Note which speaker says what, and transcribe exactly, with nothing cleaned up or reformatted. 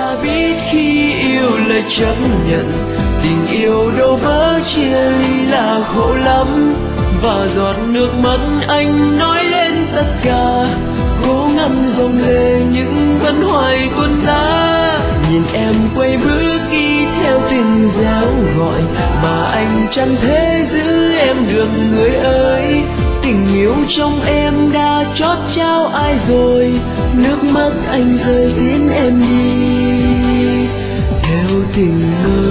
Speaker 1: đã biết khi yêu là chấp nhận, tình yêu đâu vỡ chia ly là khổ lắm. Và giọt nước mắt anh nói lên tất cả, cố ngăn dòng lệ nhưng vẫn hoài tuôn ra. Nhìn em quay bước đi theo tình réo gọi, mà anh chẳng thể giữ em được người ơi. Tình yêu trong em đã chót trao ai rồi, nước mắt anh rơi tiến em đi theo tình mơ.